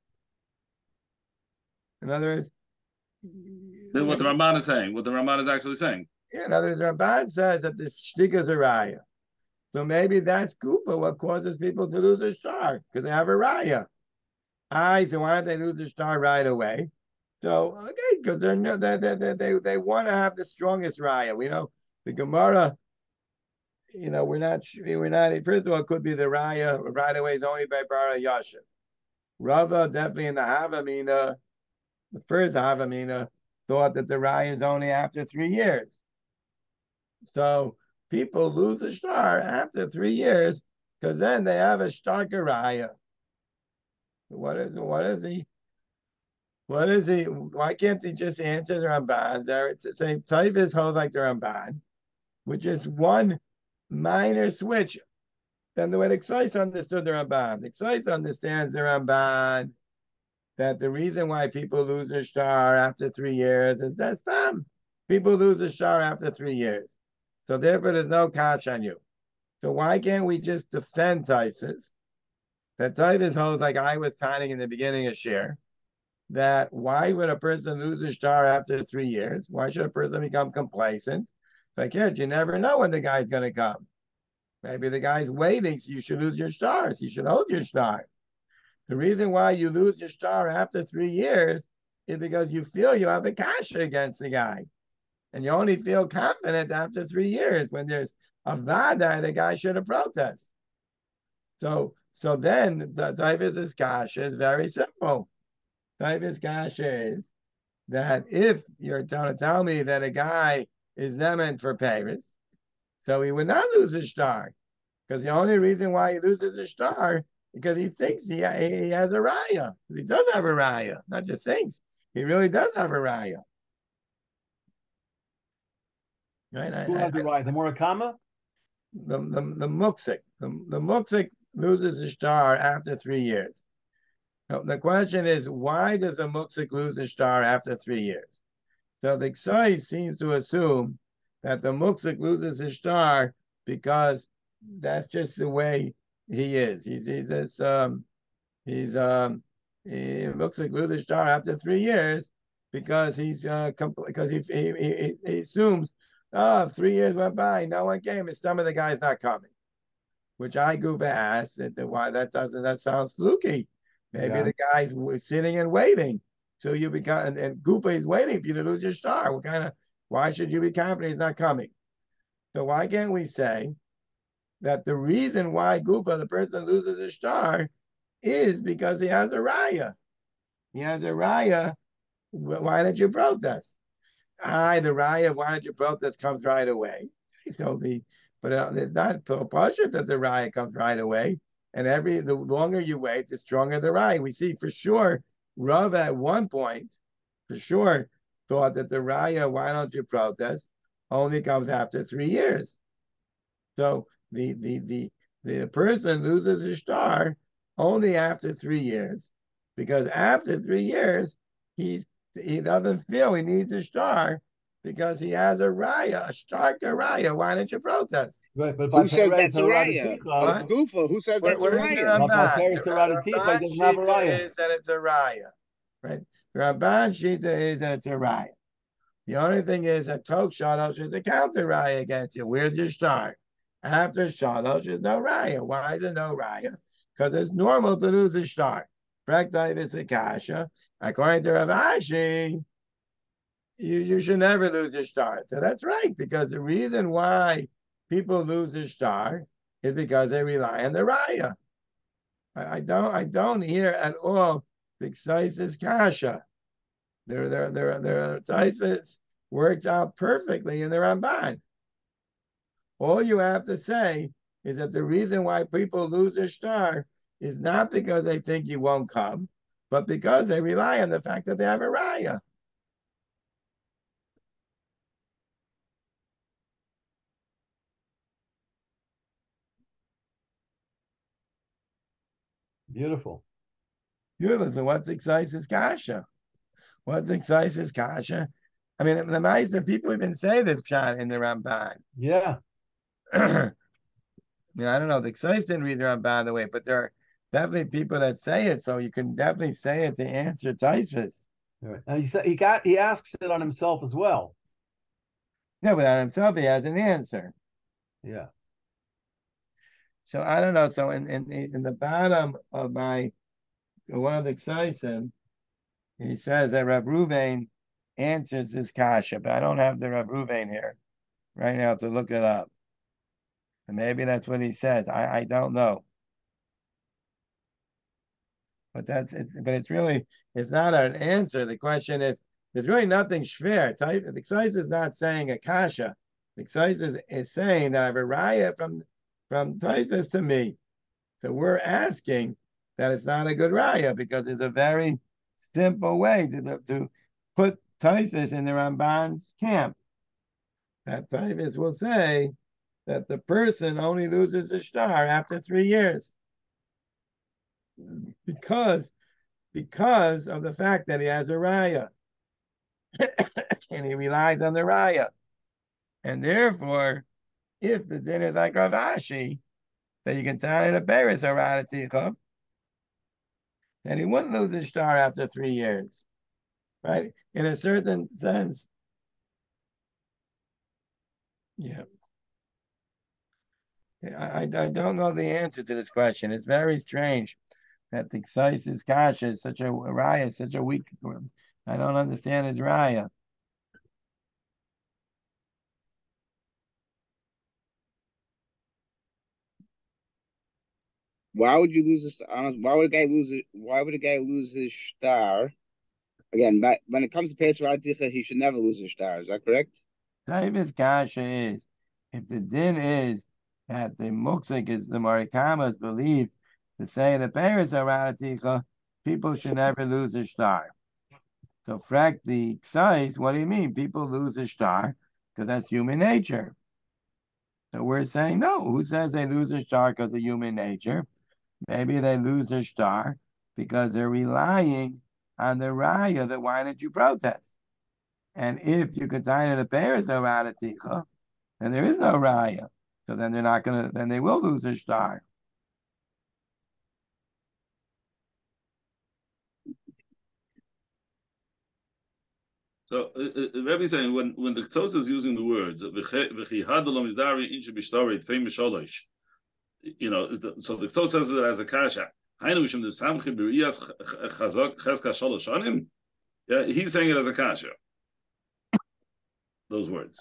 In other words, then what the Ramban is saying, what the Ramban is actually saying. Yeah, in other words, Ramban says that the shtika is a raya. So maybe that's Gufa what causes people to lose their star because they have a raya. I so why don't they lose their star right away? So okay, because they're they they they they, they want to have the strongest raya. We know the Gemara you know, we're not, we're not, first of all, it could be the Raya, right away is only by Bara Yashin. Rava, definitely in the Havamina, the first Havamina, thought that the Raya is only after three years. So people lose a star after three years because then they have a starker Raya. What is, what is he? What is he? Why can't he just answer the Ramban? They're saying Taivas holds like the Ramban, which is one minor switch than the way the Ksais understood the Ramban. The Ksais understands the Ramban that the reason why people lose their star after three years is that's them. People lose a star after three years. So therefore there's no catch on you. So why can't we just defend Taisus? That Taivas holds like I was tying in the beginning of Shir, that why would a person lose a star after three years? Why should a person become complacent? If I cared, you never know when the guy's going to come. Maybe the guy's waiting, so you should lose your stars. You should hold your star. The reason why you lose your star after three years is because you feel you have a kasha against the guy. And you only feel confident after three years when there's a vada, the guy should have protest. So, so then the Taivas kasha is very simple. Taivas kasha is that if you're trying to tell me that a guy is nemen for Paris, so he would not lose his star, because the only reason why he loses his star because he thinks he, he has a raya. He does have a raya, not just thinks. He really does have a raya. Right? Who I, has I, a raya? The Murakama? The the the muksik. The, the muksik loses his star after three years. Now, the question is, why does a muksik lose his star after three years? So the Ksai seems to assume that the muksik loses his star because that's just the way he is. He's he's um he's um he muksik loses his star after three years because he's uh compl- because he he, he he assumes, oh, three years went by, no one came, and some of the guy's not coming. Which I Gufa asked that why that doesn't that sounds fluky. Maybe yeah. the guy's sitting and waiting. So you become and, and Gufa is waiting for you to lose your star. What kind of why should you be confident he's not coming? So why can't we say that the reason why Gufa, the person loses his star, is because he has a raya? He has a raya. Why did you protest? I the raya. Why did you protest? Comes right away. So the but uh, it's not so partial that the raya comes right away. And every the longer you wait, the stronger the raya. We see for sure. Rav at one point, for sure, thought that the raya, why don't you protest, only comes after three years. So the the the the person loses his star only after three years, because after three years he's he doesn't feel he needs a star because he has a raya, a starker raya. Why don't you protest? Right, but who says that's a raya? But Gufa, who says that's where, a raya? The Ramban Shita is that it's a raya, right? The Ramban Shita is that it's a raya. The only thing is that Tok Shalosh is a counter raya against you. Where's your start? After Shalosh is no raya. Why is it no raya? Because it's normal to lose a start. Praktiv is a kasha. According to Rav Ashi, you, you should never lose your star. So that's right, because the reason why people lose their star is because they rely on the raya. I, I don't I don't hear at all the Ksaisis kasha. Their their their their Ksaisis works out perfectly in the Ramban. All you have to say is that the reason why people lose their star is not because they think you won't come, but because they rely on the fact that they have a raya. Beautiful. Beautiful. So what's Ksaisis kasha? What's Ksaisis kasha? I mean, the nice people even say this pshat in the Ramban. Yeah. I mean, I don't know. The Ksais didn't read the Ramban the way, but there are definitely people that say it. So you can definitely say it to answer Taisus. Right. And he said he got he asks it on himself as well. Yeah, but on himself he has an answer. Yeah. So I don't know. So in in in the bottom of my one of the Ksaisim, he says that Rav Ruvain answers this kasha, but I don't have the Rav Ruvain here right now to look it up. And maybe that's what he says. I, I don't know. But that's it's but it's really it's not an answer. The question is there's really nothing schwer. The Ksais is not saying a kasha. The Ksais is, is saying that I have a raya from from Taisus to me. So we're asking that it's not a good raya because it's a very simple way to, to put Taisus in the Ramban's camp. That Taisus will say that the person only loses a star after three years. Because because of the fact that he has a raya. And he relies on the raya. And therefore, if the din is like Rav Ashi, that you can turn in a beres haraticha, then he wouldn't lose his star after three years. Right? In a certain sense. Yeah. I, I, I don't know the answer to this question. It's very strange that the Ksais kasha is such a raya, such a weak. I don't understand his raya. Why would you lose this? Why would a guy lose it? Why would a guy lose his star? Again, but when it comes to Pesach Raticha, he should never lose his star. Is that correct? Ksais kasha is if the din is that the muksik is the Morikamas believes to say the Beres Haraticha, people should never lose a star. So, frack the Ksais, what do you mean? People lose a star because that's human nature. So we're saying no. Who says they lose a star because of human nature? Maybe they lose their star because they're relying on the raya that why did you protest? And if you could dine in a Beres Haraticha, then there is no raya. So then they're not gonna. Then they will lose their star. So uh, uh, Rebbe is saying when when the Ktos is using the words you know, so the Ktos says it as a kasha. Yeah, he's saying it as a kasha. Those words.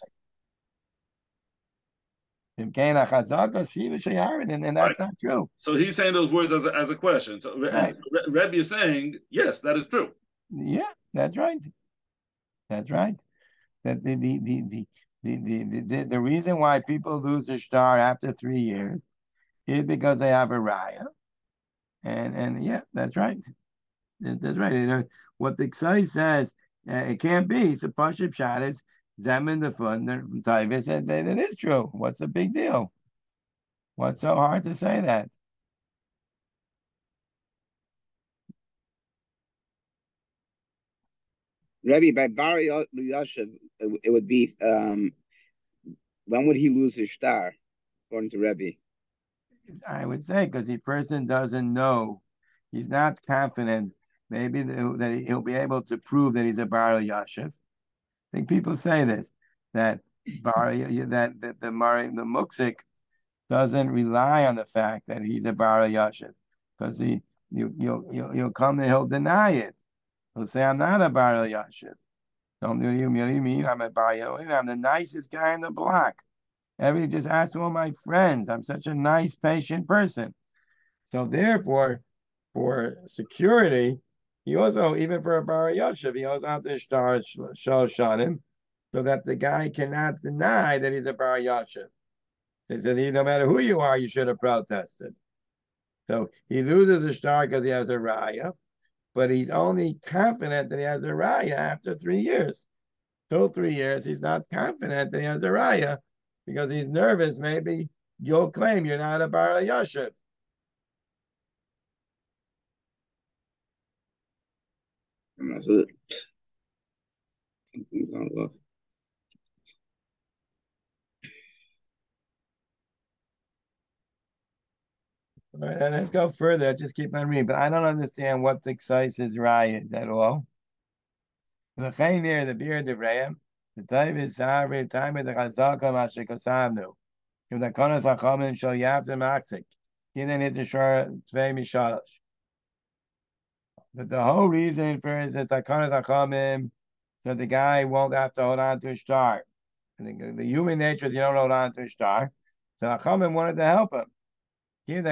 And that's right. Not true. So he's saying those words as a, as a question. So right. Rebbe is saying, yes, that is true. Yeah, that's right. That's right. That the the the the the the, the, the reason why people lose their star after three years is because they have a raya. And and yeah, that's right. That's right. You know, what the Ksai says, uh, it can't be. It's a Pashib shot is Zemin the fun. Taivas said that it is true. What's the big deal? What's so hard to say that? Rebbe, by Bari Yashiv, it would be um, when would he lose his star, according to Rebbe? I would say because the person doesn't know, he's not confident. Maybe that he'll be able to prove that he's a Bar Yashiv. I think people say this that Bar that that the Mari the Muksik doesn't rely on the fact that he's a Bar Yashiv because he you you'll, you'll you'll come and he'll deny it. He'll say I'm not a Bar Yashiv. Don't do you mean I'm a Bar Yashiv? I'm the nicest guy in the block. Every just ask all my friends. I'm such a nice, patient person. So therefore, for security, he also, even for a Bar Yoshev, he also has to start Shal Shanim, so that the guy cannot deny that he's a Bar Yoshev. He said, no matter who you are, you should have protested. So he loses the star because he has a raya, but he's only confident that he has a raya after three years. Till three years, he's not confident that he has a raya, because he's nervous, maybe you'll claim you're not a Bar Yoshev. That's it. Something's not love. All right, let's go further. I'll just keep on reading, but I don't understand what the Ksais' raya is at all. The Chaynir, the beard of Rehem, the time is Sabri, the time is the Chazaka Mashikosavnu. If the Konas Hachamim shall Yavzim Aksik, Kinan Hitishar Tvei Mishalosh. That the whole reason for is that the Konas Hachamim, so the guy won't have to hold on to a star. The, the human nature is you don't hold on to a star. So Chachamim wanted to help him. If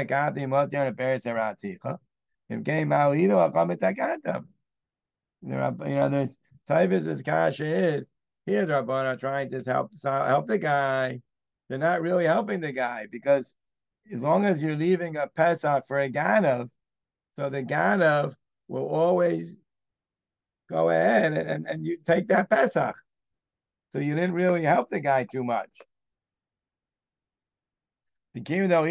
game Ma'alido, Chachamim takatam. You know, there's Taivas' kasha is here. The Rabbanan are trying to help help the guy. They're not really helping the guy because as long as you're leaving a Pesach for a Ganav, so the Ganav will always go ahead and, and, and you take that Pesach. So you didn't really help the guy too much. The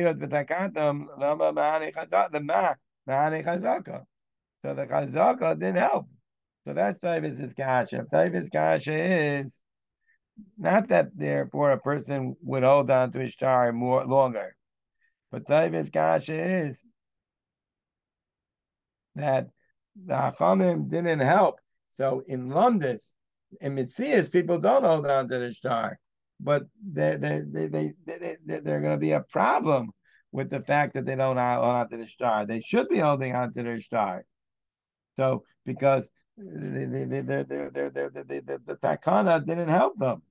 So the chazaka didn't help. So that's Taivas' kasha. Taivas' kasha is not that therefore a person would hold on to his star more longer, but Taivas' kasha is that the Hachamim didn't help. So in Lumdis, in Mitzias, people don't hold on to the star, but they they they they they they're going to be a problem with the fact that they don't hold on to the star. They should be holding on to their star. So because they, they, they, they're, they're, they're, they're, they, the, the takana didn't help them.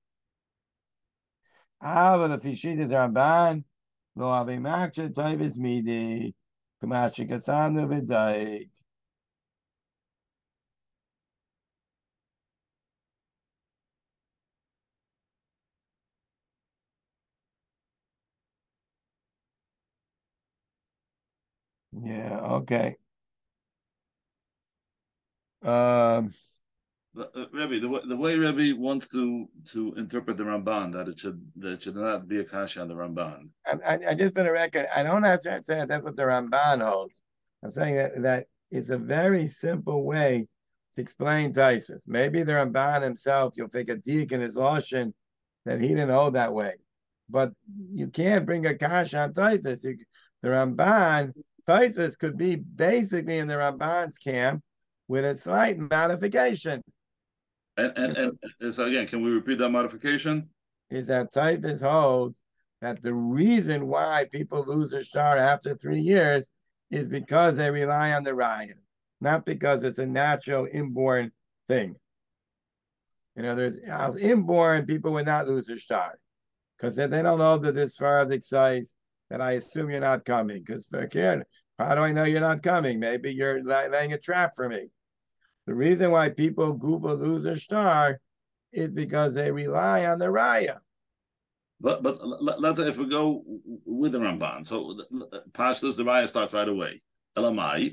Ah, but if Yishid is Ramban, lo avi maksha toivis midi, kamashi kasanu v'daik. Yeah, okay. Um, Uh, Rebbe, the way, the way Rebbe wants to to interpret the Ramban, that it should that it should not be a kasha on the Ramban. I, I, I just for the record, I don't have to say that that's what the Ramban holds. I'm saying that that it's a very simple way to explain Taisus. Maybe the Ramban himself, you'll think a deek in his Lashon that he didn't hold that way, but you can't bring a kasha on Taisus. You, the Ramban Taisus could be basically in the Ramban's camp with a slight modification. And and, and, and so again, can we repeat that modification? Is that Taifas holds that the reason why people lose their star after three years is because they rely on the raya, not because it's a natural inborn thing. You know, there's as inborn people would not lose their star because they, they don't know that this far of the size that I assume you're not coming. Because for kid, how do I know you're not coming? Maybe you're laying a trap for me. The reason why people goofa lose their star is because they rely on the raya. But but let's say if we go with the Ramban, so Pashtus, the raya starts right away. Elamai,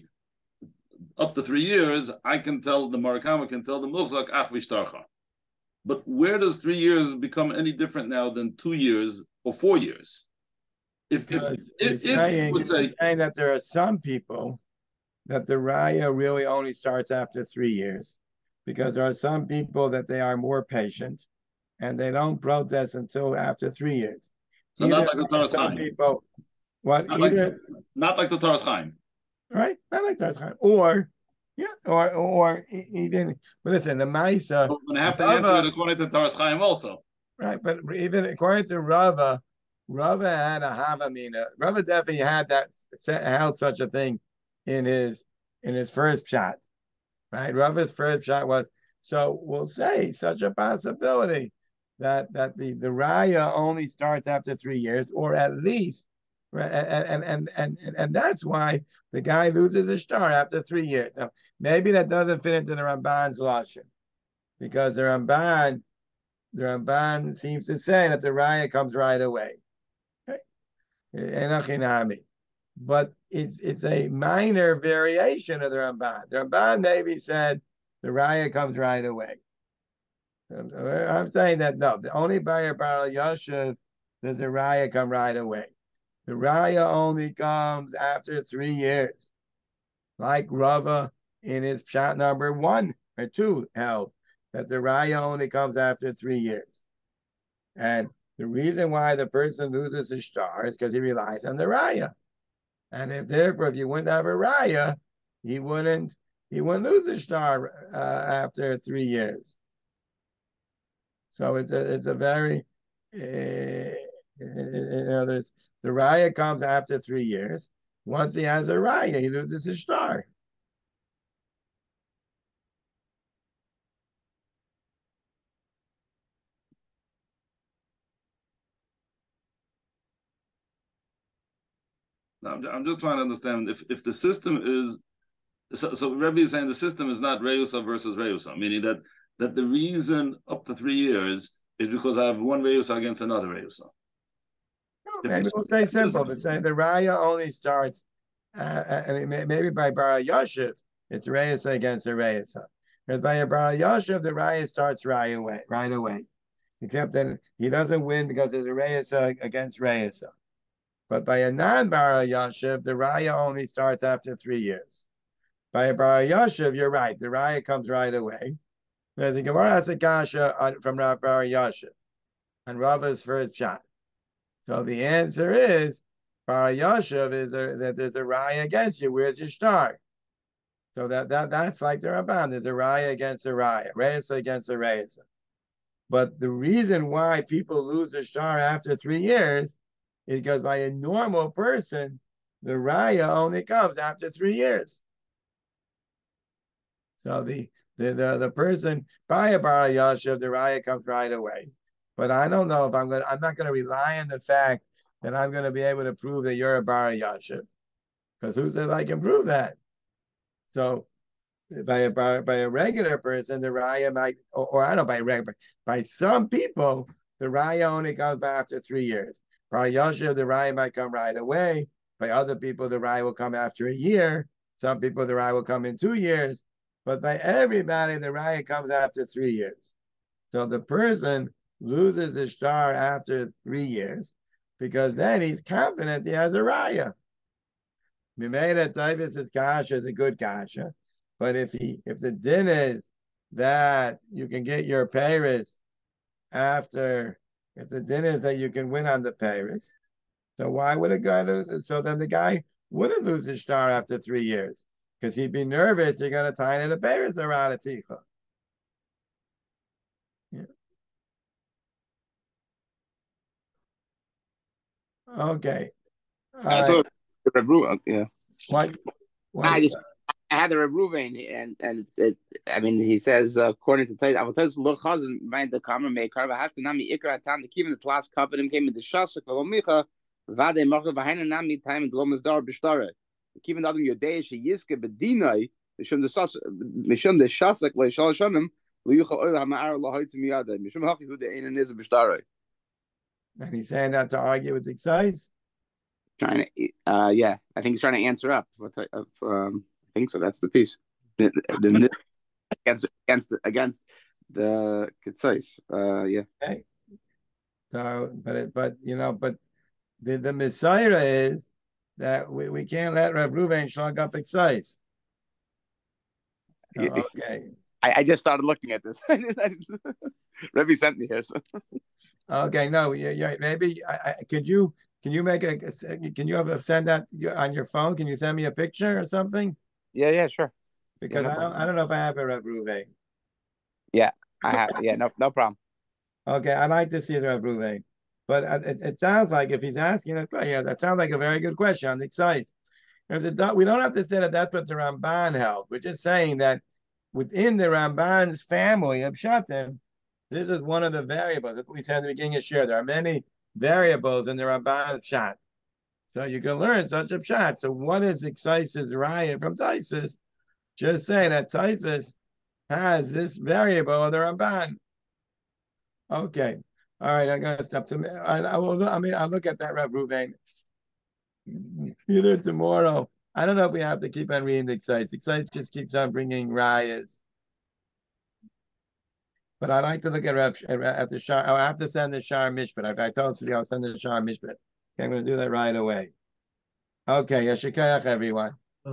up to three years, I can tell the Marakama can tell the Murzak Ach Vishtarcha. But where does three years become any different now than two years or four years? If if if, if saying, would say saying that there are some people that the raya really only starts after three years, because there are some people that they are more patient, and they don't protest until after three years. So either not like the Torah Chaim. People, what not either like, not like the Torah Chaim, right? Not like Torah Chaim, or yeah, or or even. But listen, the Maisa. We're going to have to Rava, answer it according to Torah Chaim also. Right, but even according to Rava, Rava had a Havamina. Rava definitely had that held such a thing in his in his first shot, right? Rava's first shot was so we'll say such a possibility that that the the raya only starts after three years, or at least, right? And and and and, and that's why the guy loses his star after three years. Now, maybe that doesn't fit into the Ramban's lashon, because the Ramban the Ramban seems to say that the raya comes right away. Okay? But it's it's a minor variation of the Ramban. The Ramban maybe said the raya comes right away. I'm saying that no, the only buyer Baral Yoshev does the raya come right away. The raya only comes after three years, like Rava in his shot number one or two held that the raya only comes after three years, and the reason why the person loses his star is because he relies on the raya. And if therefore, if you wouldn't have a raya, he wouldn't he wouldn't lose his star uh, after three years. So it's a it's a very uh, you know there's the raya comes after three years. Once he has a raya, he loses his star. I'm, I'm just trying to understand if, if the system is so. So Rebbe is saying the system is not Reusa versus Reusa, meaning that that the reason up to three years is because I have one Reusa against another Reusa. Maybe we'll say simple, but say the Raya only starts. Uh, I mean, maybe by Bara Yashiv, it's Reusa against a Reusa. Because by a Bara Yashiv, the Raya starts right away, right away. Except that he doesn't win because there's a Reusa against Reusa. But by a non-Bara Yashiv, the Raya only starts after three years. By a Bara Yashiv, you're right. The Raya comes right away. There's a Gemara has a kasha from Rav Bara Yashiv and Rava's first shot. So the answer is Bara Yashiv is there, that there's a Raya against you. Where's your star? So that, that that's like the Rabban. There's a Raya against a Raya, Reusa against a Reusa. But the reason why people lose their star after three years is because by a normal person, the Raya only comes after three years. So the the the, the person by a Bara Yashiv, the Raya comes right away. But I don't know if I'm gonna I'm not gonna rely on the fact that I'm gonna be able to prove that you're a Bara Yashiv. Because who says I can prove that? So by a by a regular person, the Raya might, or, or I don't know, by regular, by some people, the Raya only comes back after three years. By Yashiv, the Raya might come right away. By other people, the Raya will come after a year. Some people, the Raya will come in two years. But by everybody, the Raya comes after three years. So the person loses the star after three years because then he's confident he has a Raya. Mimeda Tavis is kasha, is a good kasha. But if he, if the din is that you can get your Paris after, if the din is that you can win on the Paris, so why would a guy lose it? So then the guy wouldn't lose his star after three years because he'd be nervous. You're going to tie in the Paris around a ticha. Yeah. Okay. All uh, so, right. yeah. What? what I just I had the Reuven, and and it, I mean he says uh, according to Tais, I will tell you look chazan mind the common maker. I have to nami ikra tam the kivin the last cup him came in the shasuk v'lomicha vade machal v'haina nami time in lomas dar b'shtara. Kivin the other yodei she yiske bedinai mishum the shas mishum the shasuk leishal shanim liyuchal oil hamar lahoyt miyada mishum hachi hu the ein niz b'shtara. And he's saying that to argue with the size. Trying to, uh, yeah, I think he's trying to answer up. Um, I think so. That's the piece. The, the, against against the, against the Ketzais. Uh, yeah. Okay. So, but it, but you know, but the the Messiah is that we, we can't let Rav Ruvain shlug up Ketzais. So, okay. I, I just started looking at this. Rebbe sent me here. So. Okay, no, yeah, yeah. Maybe I, I could you. Can you make a? Can you have a send that on your phone? Can you send me a picture or something? Yeah, yeah, sure. Because yeah, no I don't, problem. I don't know if I have a Rav Ruvain. Yeah, I have. Yeah, no, no problem. Okay, I'd like to see the Rav Ruvain, but it, it sounds like if he's asking that question, yeah, that sounds like a very good question on the size. We don't have to say that that's what the Ramban held. We're just saying that within the Ramban's family of Shatim, this is one of the variables. That's what we said at the beginning of Shir. There are many variables in the Ramban Pshat. So you can learn such a Pshat. So what is Excisis Ryan from Taisus? Just say that Taisus has this variable of the Ramban. Okay. All right, I'm going to stop. To, I, I, will, I mean, I'll look at that Rav Ruvain either tomorrow. I don't know if we have to keep on reading the Excisis. Excisis just keeps on bringing Rayas. But I like to look at Rav at the Shar. I have to send the Shar Mishpat. I, I told you I'll send the Shar Mishpat. Okay, I'm going to do that right away. Okay, Yashikayach, everyone.